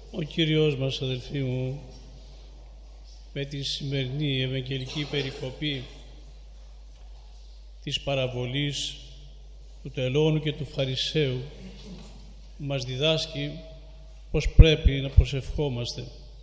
Ο Κύριος μας, αδελφοί μου, με τη σημερινή Ευαγγελική περικοπή της παραβολής του τελώνου και του Φαρισαίου μας διδάσκει πως πρέπει να προσευχόμαστε.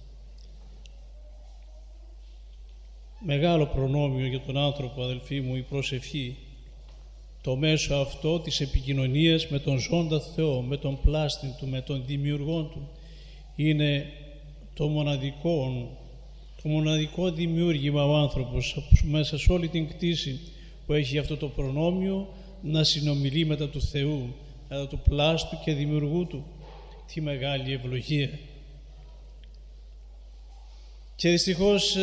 Μεγάλο προνόμιο για τον άνθρωπο, αδελφοί μου, η προσευχή, το μέσο αυτό της επικοινωνίας με τον ζώντα Θεό, με τον πλάστη Του, με τον δημιουργό Του. Είναι το μοναδικό δημιούργημα ο άνθρωπος μέσα σε όλη την κτήση που έχει αυτό το προνόμιο να συνομιλεί μετά του Θεού, μετά του πλάστου και δημιουργού Του. Τι μεγάλη ευλογία! Και δυστυχώς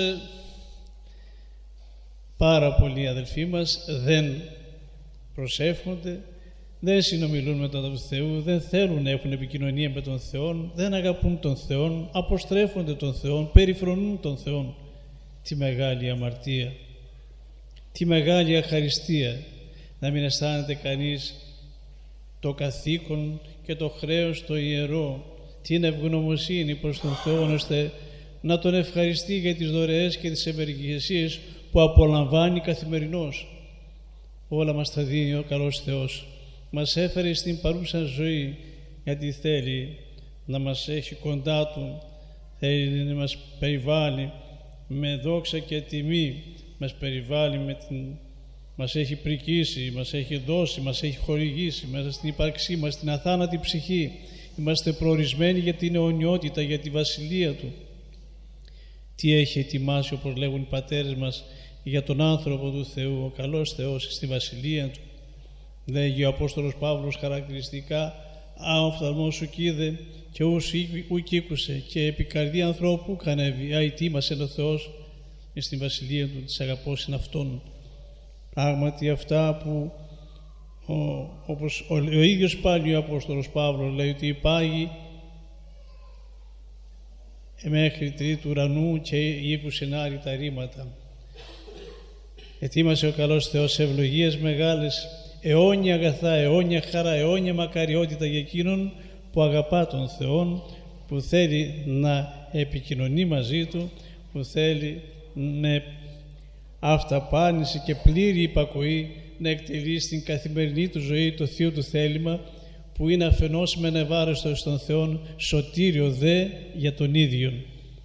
πάρα πολλοί αδελφοί μας δεν προσεύχονται, δεν συνομιλούν με τον Θεό, δεν θέλουν να έχουν επικοινωνία με τον Θεό, δεν αγαπούν τον Θεό, αποστρέφονται τον Θεό, περιφρονούν τον Θεό. Τι μεγάλη αμαρτία, τι μεγάλη αχαριστία να μην αισθάνεται κανείς το καθήκον και το χρέος το ιερό, την ευγνωμοσύνη προς τον Θεό, ώστε να τον ευχαριστεί για τις δωρεές και τις ευεργεσίες που απολαμβάνει καθημερινώς. Όλα μας τα δίνει ο καλός Θεός. Μας έφερε στην παρούσα ζωή γιατί θέλει να μας έχει κοντά Του, θέλει να μας περιβάλλει με δόξα και τιμή, μας περιβάλλει μας έχει πρικήσει, μας έχει δώσει, μας έχει χορηγήσει μέσα στην ύπαρξή μας, στην αθάνατη ψυχή. Είμαστε προορισμένοι για την αιωνιότητα, για τη βασιλεία Του. Τι έχει ετοιμάσει, όπως λέγουν οι πατέρες μας, για τον άνθρωπο του Θεού, ο καλός Θεός στη βασιλεία Του. Λέγει ο Απόστολος Παύλος χαρακτηριστικά: «Α, οφθαλμός σου κοίδε και ουκ ήκουσε και επί καρδία ανθρώπου κανέβη, α, ετοίμασε ο Θεός στην βασιλεία Του, της αγαπώς είναι Αυτόν». Πράγματι αυτά που όπως ο ίδιος πάλι ο Απόστολος Παύλος λέει ότι οι πάγοι μέχρι τρίτου ουρανού και ήκουσεν άρρητα ρήματα. Ετοίμασε ο καλός Θεός ευλογίες μεγάλες, αιώνια αγαθά, αιώνια χαρά, αιώνια μακαριότητα για εκείνον που αγαπά τον Θεό, που θέλει να επικοινωνεί μαζί Του, που θέλει με αυταπάνηση και πλήρη υπακοή να εκτελεί στην καθημερινή του ζωή το θείο του θέλημα, που είναι αφενός μεν ευάρεστο στον Θεόν, σωτήριο δε για τον ίδιον.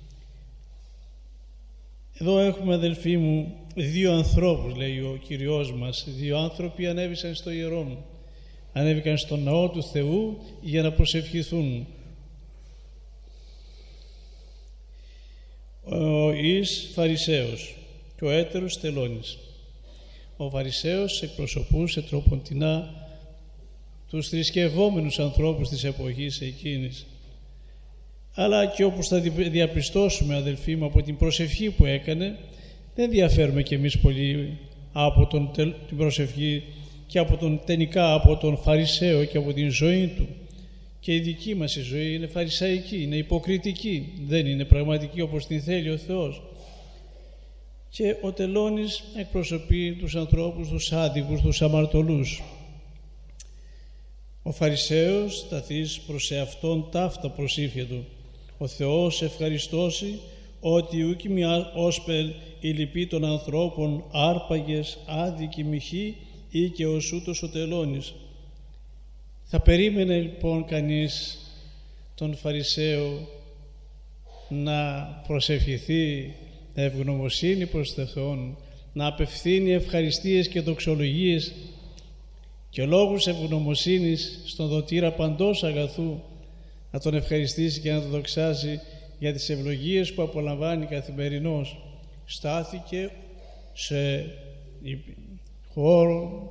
Εδώ έχουμε, αδελφοί μου, δύο ανθρώπους, λέει ο Κυριός μας, δύο άνθρωποι ανέβησαν στο ιερόν, ανέβηκαν στον ναό του Θεού για να προσευχηθούν. Ο εις Φαρισαίος και ο έτερος τελώνης. Ο Φαρισαίος εκπροσωπούσε τροποντινά τους θρησκευόμενους ανθρώπους της εποχής εκείνης. Αλλά και όπως θα διαπιστώσουμε, αδελφοί μου, από την προσευχή που έκανε, δεν διαφέρουμε κι εμείς πολύ από την προσευχή και τελικά από τον Φαρισαίο και από την ζωή του. Και η δική μας η ζωή είναι φαρισαϊκή, είναι υποκριτική, δεν είναι πραγματική όπως την θέλει ο Θεός. Και ο τελώνης εκπροσωπεί τους ανθρώπους, τους άδικους, τους αμαρτωλούς. Ο Φαρισαίος σταθείς προς εαυτόν ταύτα προσήφια του. Ο Θεός ευχαριστώσει ότι ούκη μια όσπελ η λυπή των ανθρώπων άρπαγες άδικη μοιχή ή και ως ούτως ο τελώνης. Θα περίμενε λοιπόν κανείς τον Φαρισαίο να προσευχηθεί ευγνωμοσύνη προς τον Θεό, να απευθύνει ευχαριστίες και δοξολογίες και λόγους ευγνωμοσύνης στον δοτήρα παντός αγαθού, να τον ευχαριστήσει και να τον δοξάσει για τις ευλογίες που απολαμβάνει καθημερινώς. Στάθηκε σε χώρο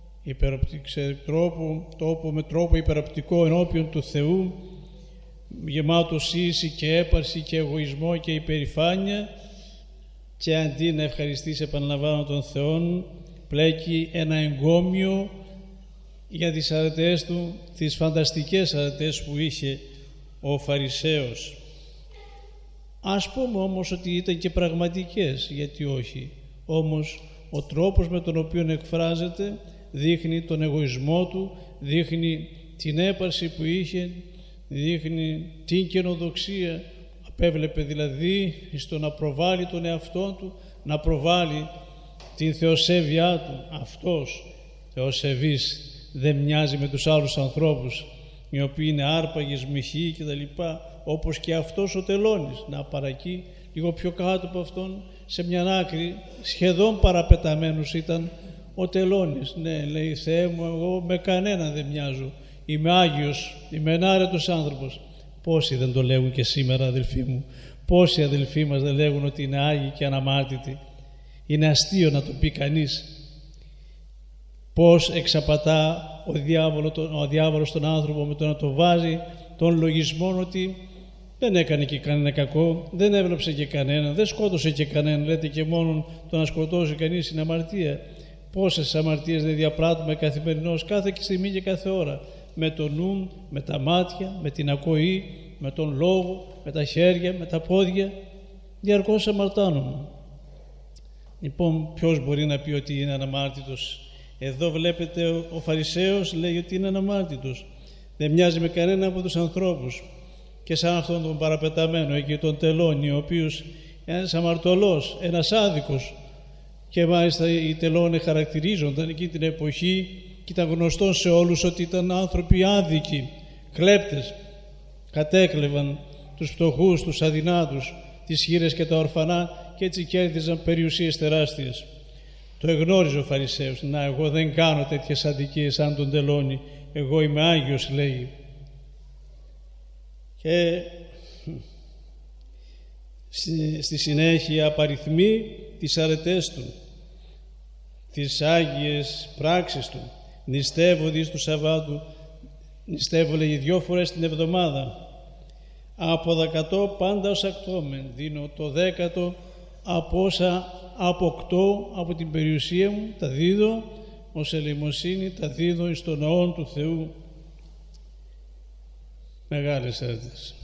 τόπο με τρόπο υπεροπτικό ενώπιον του Θεού, γεμάτο σύση και έπαρση και εγωισμό και υπερηφάνεια, και αντί να ευχαριστήσει, επαναλαμβάνω, τον Θεόν, πλέκει ένα εγκόμιο για τις αρετές του, τις φανταστικές αρετές που είχε ο Φαρισαίος. Ας πούμε όμως ότι ήταν και πραγματικές, γιατί όχι. Όμως ο τρόπος με τον οποίο εκφράζεται δείχνει τον εγωισμό του, δείχνει την έπαρση που είχε, δείχνει την καινοδοξία, απέβλεπε δηλαδή στο να προβάλλει τον εαυτό του, να προβάλλει την θεοσέβειά του. Αυτός θεοσεβής δεν μοιάζει με τους άλλους ανθρώπους οι οποίοι είναι άρπαγες, μοιχοί κτλ, όπως και αυτός ο τελώνης, να παρακεί λίγο πιο κάτω από αυτόν, σε μια άκρη, σχεδόν παραπεταμένος ήταν ο τελώνης. Ναι, λέει, Θεέ μου, εγώ με κανέναν δεν μοιάζω, είμαι Άγιος, είμαι ενάρετος άνθρωπος. Πόσοι δεν το λέγουν και σήμερα, αδελφοί μου? Πόσοι αδελφοί μας δεν λέγουν ότι είναι Άγιοι και αναμάρτητοι? Είναι αστείο να το πει κανείς. Πώς εξαπατά ο διάβολος τον άνθρωπο με το να το βάζει τον λογισμό ότι δεν έκανε και κανένα κακό, δεν έβλεψε και κανέναν, δεν σκότωσε και κανέναν. Λέτε και μόνο το να σκοτώσει κανείς είναι αμαρτία. Πόσες αμαρτίες δεν διαπράττουμε καθημερινώς, κάθε στιγμή και κάθε ώρα, με το νου, με τα μάτια, με την ακοή, με τον λόγο, με τα χέρια, με τα πόδια, διαρκώς αμαρτάνουμε. Λοιπόν, ποιος μπορεί να πει ότι είναι αναμάρτητος? Εδώ βλέπετε ο Φαρισαίος λέει ότι είναι αναμάρτητος, δεν μοιάζει με κανένα από τους ανθρώπους. Και σαν αυτόν τον παραπεταμένο εκεί τον τελώνη, ο οποίος ένας αμαρτωλός, ένας άδικος, και μάλιστα οι τελώνες χαρακτηρίζονταν εκεί την εποχή και ήταν γνωστό σε όλους ότι ήταν άνθρωποι άδικοι, κλέπτες, κατέκλεβαν τους φτωχούς, τους αδυνάτους, τις χήρες και τα ορφανά, και έτσι κέρδιζαν περιουσίες τεράστιες. Το εγνώριζε ο Φαρισαίος. Να, εγώ δεν κάνω τέτοιες αδικίες σαν τον τελώνη, εγώ είμαι Άγιος, λέει. Και στη συνέχεια απαριθμεί τις αρετές του, τις άγιες πράξεις του. Νηστεύω δις του Σαββάτου, νηστεύω, λέγει, 2 φορές την εβδομάδα. Αποδακατώ πάντα ως ακτόμεν, δίνω το 10ο από όσα αποκτώ από την περιουσία μου, τα δίδω ως ελεημοσύνη, τα δίδω εις τον ναόν του Θεού. Μεγάλες έρτες.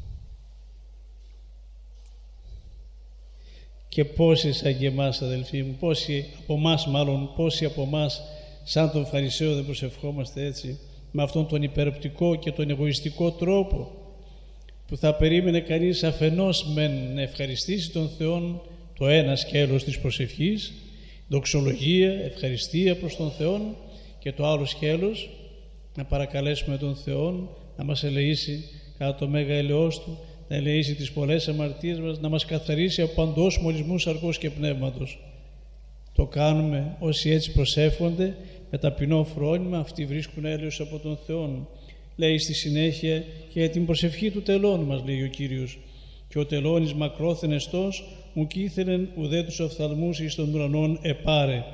Και πόσοι σαν και εμάς, αδελφοί μου, πόσοι από εμάς σαν τον Φαρισαίο δεν προσευχόμαστε έτσι, με αυτόν τον υπεροπτικό και τον εγωιστικό τρόπο, που θα περίμενε κανείς αφενός να ευχαριστήσει τον Θεό, το ένα σκέλος της προσευχής, δοξολογία, ευχαριστία προς τον Θεό, και το άλλο σκέλος να παρακαλέσουμε τον Θεό να μας ελεήσει κατά το μέγα ελεός Του, να ελεήσει τις πολλές αμαρτίες μας, να μας καθαρίσει από παντός μολυσμού σαρκός και πνεύματος. Το κάνουμε όσοι έτσι προσεύχονται με ταπεινό φρόνημα, αυτοί βρίσκουν έλεος από τον Θεό. Λέει στη συνέχεια και για την προσευχή του τελώνου μας, λέει ο Κύριος, και ο τελώνης μακρόθεν εστός, μου κήθελεν ουδέ τους οφθαλμούς εις των ουρανών επάρε.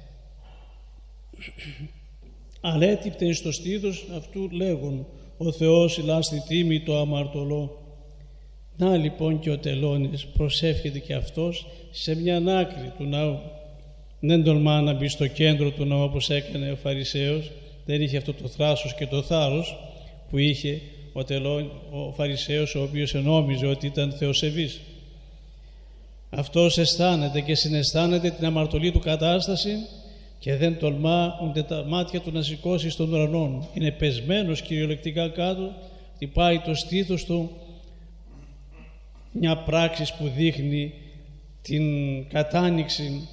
Αλέτυπτε εις το στήθος αυτού λέγον, ο Θεός ηλάστη τίμη το αμαρτωλό. Να λοιπόν και ο τελώνης προσεύχεται και αυτός σε μια άκρη του ναού. Δεν τολμά να μπει στο κέντρο του ναού όπως έκανε ο Φαρισαίος, δεν είχε αυτό το θράσος και το θάρρος που είχε ο Φαρισαίος, ο οποίος ενόμιζε ότι ήταν θεοσεβής. Αυτός αισθάνεται και συναισθάνεται την αμαρτωλή του κατάσταση και δεν τολμά ούτε τα μάτια του να σηκώσει στον ουρανόν. Είναι πεσμένος κυριολεκτικά κάτω, χτυπάει το στήθος του, μια πράξη που δείχνει την κατάνοιξη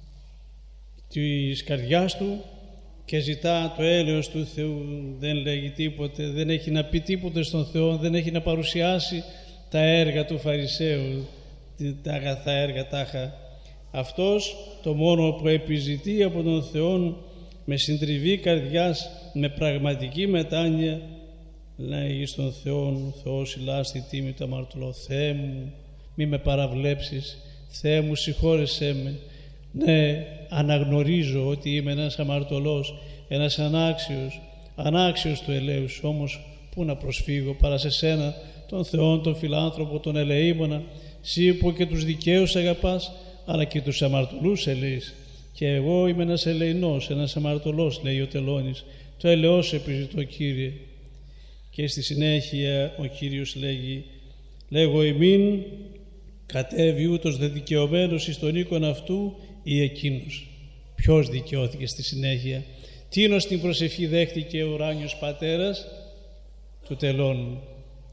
της καρδιάς του και ζητά το έλεος του Θεού. Δεν λέγει τίποτε, δεν έχει να πει τίποτε στον Θεό, δεν έχει να παρουσιάσει τα έργα του Φαρισαίου, τα αγαθά έργα τάχα. Αυτός το μόνο που επιζητεί από τον Θεό με συντριβή καρδιάς, με πραγματική μετάνοια, λέει στον Θεό, Θεός ηλάστη τίμη το αμαρτωλό. Θεέ μου, μη με παραβλέψεις, Θεέ μου συγχώρεσέ με. Ναι, αναγνωρίζω ότι είμαι ένας αμαρτωλός, ένας ανάξιος του ελέους, όμως πού να προσφύγω παρά σε σένα, τον Θεό, τον φιλάνθρωπο, τον ελεήμονα, εσύ που και τους δικαίους αγαπάς, αλλά και τους αμαρτωλούς ελεείς. Και εγώ είμαι ένας ελεηνός, ένας αμαρτωλός, λέει ο τελώνης. Το ελεός επιζητώ, Κύριε. Και στη συνέχεια ο Κύριος λέγει, λέγω ημίν κατέβει ούτως δε δικαιωμένος εις τον οίκον αυτού ή εκείνος. Ποιος δικαιώθηκε στη συνέχεια? Τίνος την προσευχή δέχτηκε ο ουράνιος πατέρας? Του τελώνου.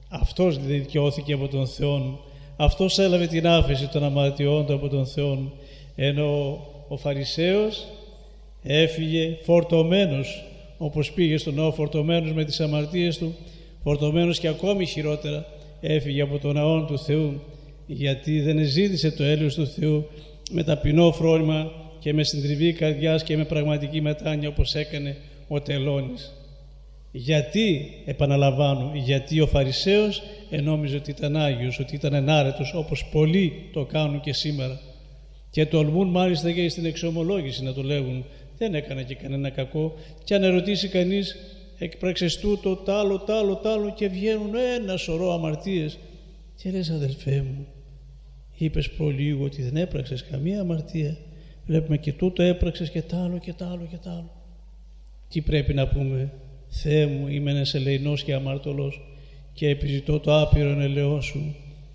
Αυτός δικαιώθηκε από τον Θεό. Αυτός έλαβε την άφεση των αμαρτιών του από τον Θεό. Ενώ ο Φαρισαίος έφυγε φορτωμένος, όπως πήγε στον ναό φορτωμένος με τις αμαρτίες του, φορτωμένος και ακόμη χειρότερα έφυγε από τον ναό του Θεού, γιατί δεν ζήτησε το έλεος του Θεού με ταπεινό φρόνημα και με συντριβή καρδιάς και με πραγματική μετάνοια, όπως έκανε ο τελώνης. Γιατί, επαναλαμβάνω, γιατί ο Φαρισαίος ενόμιζε ότι ήταν Άγιος, ότι ήταν ενάρετος, όπως πολλοί το κάνουν και σήμερα, και τολμούν μάλιστα και στην εξομολόγηση να το λέγουν. Δεν έκανε και κανένα κακό, και αν ερωτήσει κανείς, έκπραξες τούτο, τ' άλλο και βγαίνουν ένα σωρό αμαρτίες. Και λες, αδελφέ μου, είπες προλίγου ότι δεν έπραξες καμία αμαρτία, βλέπουμε και τούτο έπραξες και τ' άλλο. Τι πρέπει να πούμε? Θεέ μου, είμαι ένας ελεηνός και αμαρτωλός και επιζητώ το άπειρο ελαιό σου.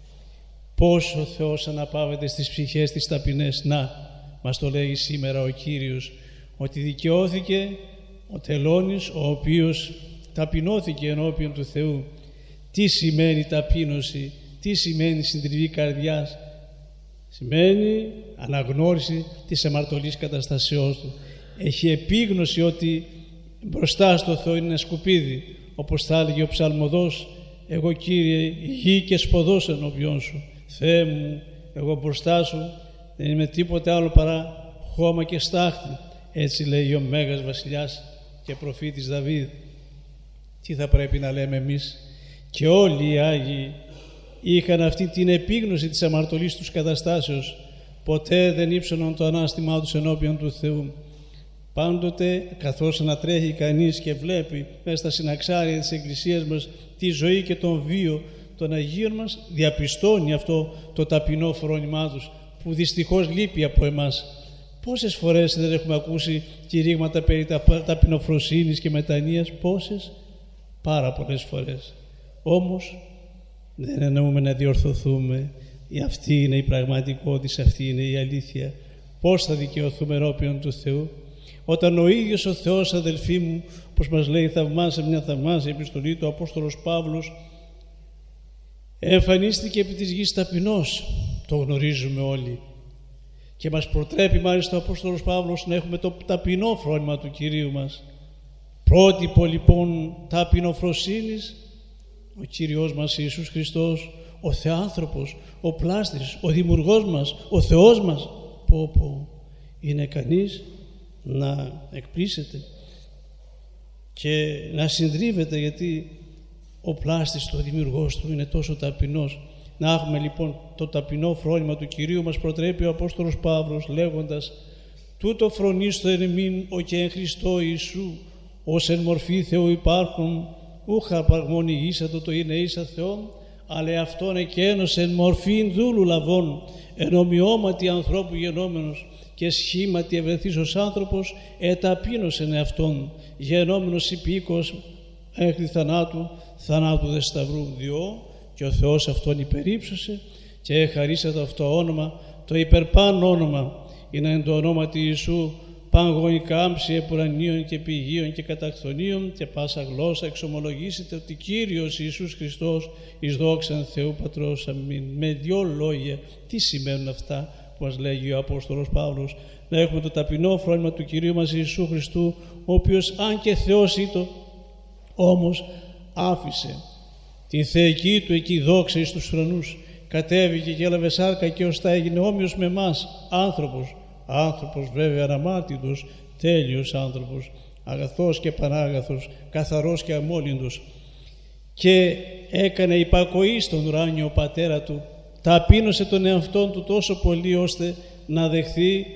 Πώς ο Θεός αναπαύεται στις ψυχές τις ταπεινές. Να, μας το λέγει σήμερα ο Κύριος, ότι δικαιώθηκε ο τελώνης, ο οποίος ταπεινώθηκε ενώπιον του Θεού. Τι σημαίνει ταπείνωση? Τι σημαίνει συντριβή καρδιάς? Σημαίνει αναγνώριση της αμαρτωλής καταστασεώς του. Έχει επίγνωση ότι μπροστά στο Θεό είναι ένα σκουπίδι, όπως θα έλεγε ο ψαλμοδός, εγώ Κύριε γη και σποδός ενώπιόν σου. Θεέ μου, εγώ μπροστά σου δεν είμαι τίποτε άλλο παρά χώμα και στάχτη. Έτσι λέει ο Μέγας Βασιλιάς και προφήτης Δαβίδ. Τι θα πρέπει να λέμε εμείς? Και όλοι οι Άγιοι είχαν αυτή την επίγνωση της αμαρτωλής τους καταστάσεως. Ποτέ δεν ύψωναν το ανάστημά τους ενώπιον του Θεού. Πάντοτε, καθώς ανατρέχει κανείς και βλέπει μέσα στα συναξάρια της Εκκλησίας μας τη ζωή και τον βίο των Αγίων μας, διαπιστώνει αυτό το ταπεινό φρόνημά τους, που δυστυχώς λείπει από εμάς. Πόσες φορές δεν έχουμε ακούσει κηρύγματα περί ταπεινοφροσύνης και μετανοίας? Πόσες? Πάρα πολλές φορές. Όμως δεν εννοούμε να διορθωθούμε. Αυτή είναι η πραγματικότητα, αυτή είναι η αλήθεια. Πώς θα δικαιωθούμε ενώπιον του Θεού? Όταν ο ίδιος ο Θεός, αδελφοί μου, όπως μας λέει μια θαυμάσια επιστολή του Απόστολος Παύλος, εμφανίστηκε επί της γης ταπεινός. Το γνωρίζουμε όλοι. Και μας προτρέπει μάλιστα ο Απόστολος Παύλος να έχουμε το ταπεινό φρόνημα του Κυρίου μας. Πρότυπο λοιπόν ταπεινοφροσύνης, ο Κύριος μας Ιησούς Χριστός, ο Θεάνθρωπος, ο Πλάστης, ο Δημιουργός μας, ο Θεός μας. Είναι κανείς να εκπλήσεται και να συντρίβεται, γιατί ο Πλάστης, ο Δημιουργός του, είναι τόσο ταπεινός. Να έχουμε λοιπόν το ταπεινό φρόνημα του Κυρίου μας προτρέπει ο Απόστολος Παύλος, λέγοντας «Τούτο φρονίστο εν εμήν ο και εν Χριστώ Ιησού, ως εν μορφή Θεού υπάρχον, ούχα παρμονηγήσατο το είναι ίσα Θεόν, αλλά αυτόν εκένωσε εν μορφήν δούλου λαβών, εν ομοιώματι ανθρώπου γενόμενος, και σχήματι ευρεθής άνθρωπος, εταπείνωσεν εαυτόν, γενόμενος υπήκος μέχρι θανάτου, θανάτου δε σταυρού διό, και ο Θεός αυτόν υπερύψωσε και χαρίσατε αυτό όνομα, το υπερπάν όνομα, είναι εν το ονόματι Ιησού παν γονικά άμψη επουρανίων και πηγίων και καταχθονίων, και πάσα γλώσσα εξομολογήσετε ότι Κύριος Ιησούς Χριστός εις δόξαν Θεού Πατρός. Αμήν. Με δυο λόγια, τι σημαίνουν αυτά που μας λέγει ο Απόστολος Παύλος? Να έχουμε το ταπεινό φρόνημα του Κυρίου μας Ιησού Χριστού, ο οποίος αν και Θεός ήτο, όμως άφησε την θεϊκή του εκεί δόξα εις τους ουρανούς, κατέβηκε και έλαβε σάρκα και ώστε έγινε όμοιος με εμάς, άνθρωπος βέβαια αναμάρτητος, τέλειος άνθρωπος, αγαθός και πανάγαθος, καθαρός και αμόλυντος, και έκανε υπακοή στον ουράνιο πατέρα του, ταπείνωσε τον εαυτόν του τόσο πολύ ώστε να δεχθεί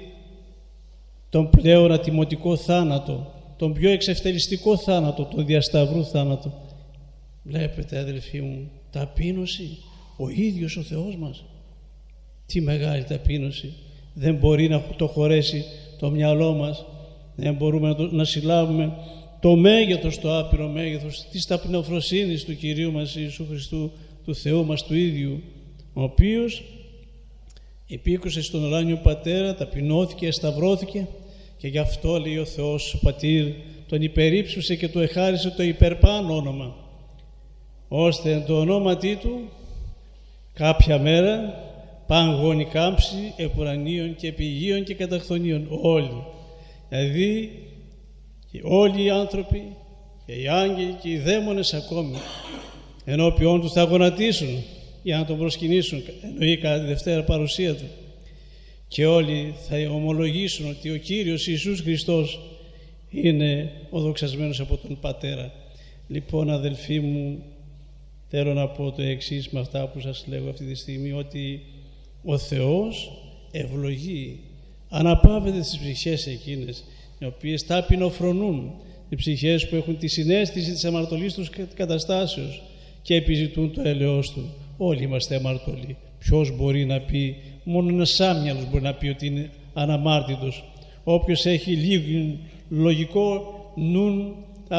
τον πλέον ατιμωτικό θάνατο, τον πιο εξευτελιστικό θάνατο, τον διασταυρού θάνατο. Βλέπετε, αδελφοί μου, ταπείνωση, ο ίδιος ο Θεός μας. Τι μεγάλη ταπείνωση! Δεν μπορεί να το χωρέσει το μυαλό μας, δεν μπορούμε να συλλάβουμε το μέγεθος, το άπειρο μέγεθος της ταπεινοφροσύνης του Κυρίου μας Ιησού Χριστού, του Θεού μας του ίδιου, ο οποίος υπήκουσε στον ουράνιο Πατέρα, ταπεινώθηκε, σταυρώθηκε, και γι' αυτό λέει ο Θεός ο Πατήρ, τον υπερύψωσε και του εχάρισε το υπερπάν όνομα. ώστε εν το ονόματί του κάποια μέρα παγώνει κάμψη επουρανίων και επιγείων και καταχθονίων όλοι. Δηλαδή και όλοι οι άνθρωποι και οι άγγελοι και οι δαίμονες ακόμη ενώπιόν του θα γονατίσουν για να τον προσκυνήσουν, εννοεί κατά τη Δευτέρα παρουσία του, και όλοι θα ομολογήσουν ότι ο Κύριος Ιησούς Χριστός είναι ο δοξασμένος από τον Πατέρα. Λοιπόν, αδελφοί μου, θέλω να πω το εξής με αυτά που σας λέγω αυτή τη στιγμή, ότι ο Θεός ευλογεί αναπαύεται τις ψυχές εκείνες οι οποίες ταπεινοφρονούν, οι ψυχές που έχουν τη συναίσθηση της αμαρτωλής τους καταστάσεως και επιζητούν το έλεος του. Όλοι είμαστε αμαρτωλοί. Ποιος μπορεί να πει, μόνο ένας άμυαλος μπορεί να πει ότι είναι αναμάρτητος. Όποιος έχει λίγο λογικό νου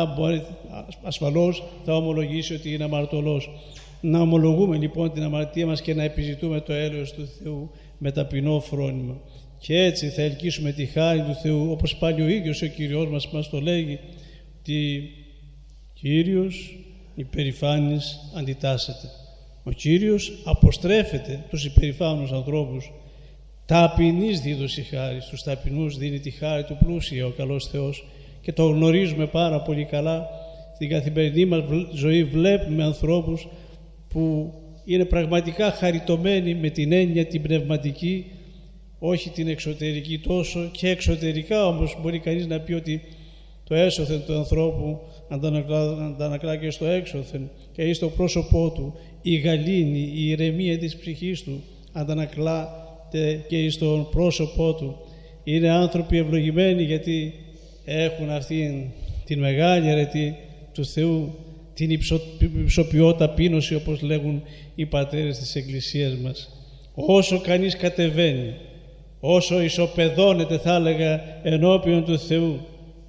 ασφαλώς θα ομολογήσει ότι είναι αμαρτωλός. Να ομολογούμε λοιπόν την αμαρτία μας και να επιζητούμε το έλεος του Θεού με ταπεινό φρόνημα. Και έτσι θα ελκύσουμε τη χάρη του Θεού, όπως πάλι ο ίδιος ο Κύριος μας το λέγει, ότι Κύριος υπερηφάνης αντιτάσσεται. Ο Κύριος αποστρέφεται τους υπερηφάνους ανθρώπους. Ταπεινής δίδωση χάρη, στους ταπεινούς δίνει τη χάρη του πλούσια ο καλός Θεός, και το γνωρίζουμε πάρα πολύ καλά. Στην καθημερινή μας ζωή βλέπουμε ανθρώπους που είναι πραγματικά χαριτωμένοι με την έννοια την πνευματική, όχι την εξωτερική τόσο, και εξωτερικά όμως μπορεί κανείς να πει ότι το έσωθεν του ανθρώπου αντανακλά και στο έξωθεν και στο πρόσωπό του, η γαλήνη, η ηρεμία της ψυχής του αντανακλάται και στο πρόσωπό του. Είναι άνθρωποι ευλογημένοι γιατί έχουν αυτή την μεγάλη αρετή του Θεού, την υψοποιώ ταπείνωση, όπως λέγουν οι πατέρες της Εκκλησίας μας. Όσο κανείς κατεβαίνει, όσο ισοπεδώνεται θα έλεγα ενώπιον του Θεού,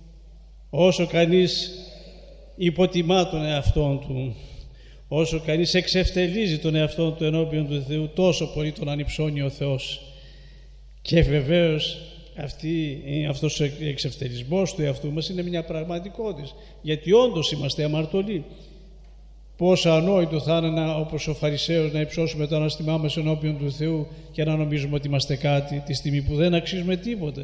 όσο κανείς υποτιμά τον εαυτόν του, όσο κανείς εξευτελίζει τον εαυτόν του ενώπιον του Θεού, τόσο πολύ τον ανυψώνει ο Θεός. Και βεβαίως αυτός ο εξευτελισμός του εαυτού μας είναι μια πραγματικότητα, γιατί όντως είμαστε αμαρτωλοί. Πόσο ανόητο θα είναι, όπως ο Φαρισαίος, να υψώσουμε το αναστημά μας ενώπιον του Θεού και να νομίζουμε ότι είμαστε κάτι τη στιγμή που δεν αξίζουμε τίποτε.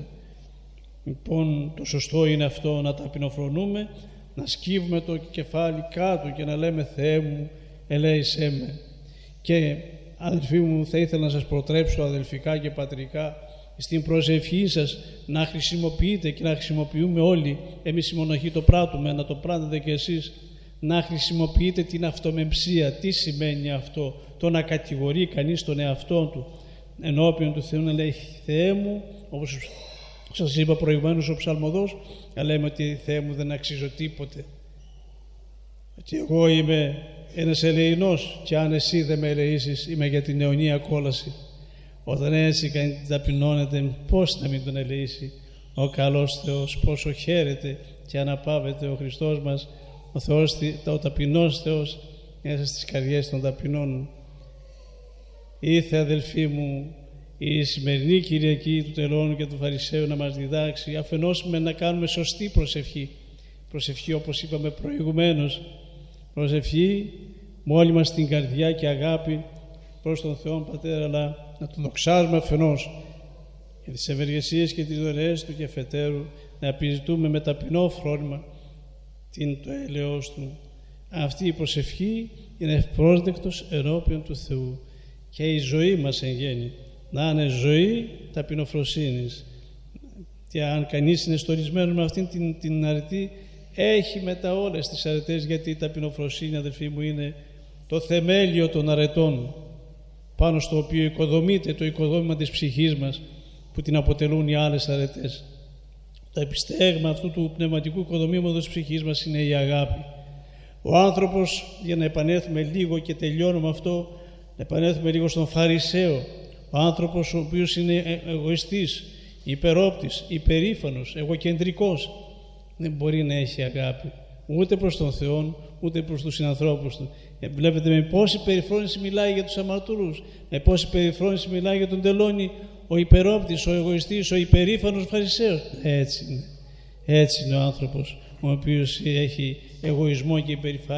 Λοιπόν, το σωστό είναι αυτό, να ταπεινοφρονούμε, να σκύβουμε το κεφάλι κάτω και να λέμε «Θεέ μου, ελέησέ με». Και αδελφοί μου, θα ήθελα να σας προτρέψω αδελφικά και πατρικά στην προσευχή σας να χρησιμοποιείτε και να χρησιμοποιούμε όλοι, εμείς οι μοναχοί το πράττουμε, να το πράττετε και εσείς, να χρησιμοποιείτε την αυτομεμψία. Τι σημαίνει αυτό? Το να κατηγορεί κανείς τον εαυτό του ενώπιον του Θεού, να λέει «Θεέ μου», όπως σας είπα προηγουμένως ο ψαλμοδός, να λέμε ότι «Θεέ μου, δεν αξίζω τίποτε, ότι εγώ είμαι ένας ελεεινός και αν εσύ δεν με ελεήσεις είμαι για την αιωνία κόλαση». Όταν έτσι κανείς ταπεινώνεται, πώς να μην τον ελεήσει ο καλός Θεός, πόσο χαίρεται και αναπαύεται ο Χριστός μας, ο Θεός, ο ταπεινός Θεός, μέσα στις καρδιές των ταπεινών. Ήρθε, αδελφοί μου, η σημερινή Κυριακή του Τελώνου και του Φαρισαίου να μας διδάξει αφενός με να κάνουμε σωστή προσευχή, όπως είπαμε προηγουμένως, προσευχή με όλη μας την καρδιά και αγάπη προς τον Θεό Πατέρα, αλλά να τον δοξάζουμε αφενός για τις ευεργεσίες και τις δωρεές του, και αφετέρου να επιζητούμε με ταπεινό φρόνημα το έλεος του. Αυτή η προσευχή είναι ευπρόσδεκτος ενώπιον του Θεού, και η ζωή μας εν γέννη να είναι ζωή ταπεινοφροσύνης. Και αν κανείς είναι στολισμένος με αυτήν την αρετή, έχει μετά όλες τις αρετές, γιατί η ταπεινοφροσύνη, αδελφοί μου, είναι το θεμέλιο των αρετών, πάνω στο οποίο οικοδομείται το οικοδόμημα της ψυχής μας, που την αποτελούν οι άλλες αρετές. Το επιστέγμα αυτού του πνευματικού οικοδομήματος της ψυχής μας είναι η αγάπη. Ο άνθρωπος, για να επανέλθουμε λίγο και τελειώνουμε αυτό, να επανέλθουμε λίγο στον Φαρισαίο, ο άνθρωπος ο οποίος είναι εγωιστής, υπερόπτης, υπερήφανος, εγωκεντρικός, δεν μπορεί να έχει αγάπη ούτε προς τον Θεό ούτε προς τους συνανθρώπους του. Βλέπετε με πόση περιφρόνηση μιλάει για τους αμαρτωλούς, με πόση περιφρόνηση μιλάει για τον τελώνη ο υπερόπτης, ο εγωιστής, ο υπερήφανος Φαρισαίος. Έτσι είναι ο άνθρωπος ο οποίος έχει εγωισμό και υπερηφάνεια,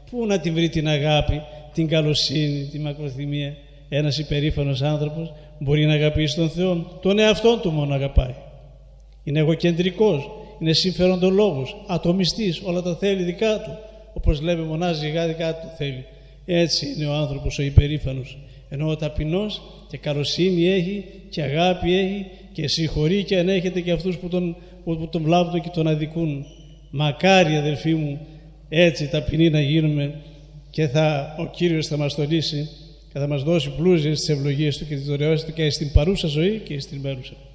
Πού να την βρει την αγάπη, την καλοσύνη, τη μακροθυμία? Ένας υπερήφανος άνθρωπος μπορεί να αγαπήσει τον Θεό? Τον εαυτόν του μόνο αγαπάει. Είναι εγωκεντρικός, είναι συμφεροντολόγος, ατομιστής, όλα τα θέλει δικά του. Όπως λέμε, μονάζει ζυγά δικά του θέλει. Έτσι είναι ο άνθρωπος ο υπερήφανος. Ενώ ο ταπεινός και καλοσύνη έχει και αγάπη έχει και συγχωρεί και ανέχεται και αυτούς που τον βλάπτουν και τον αδικούν. Μακάρι, αδελφοί μου, έτσι ταπεινοί να γίνουμε, και ο Κύριος θα μας τονίσει και θα μας δώσει πλούσιες τις ευλογίες του και τις δωρεώσεις του και στην παρούσα ζωή και στην μέρουσα.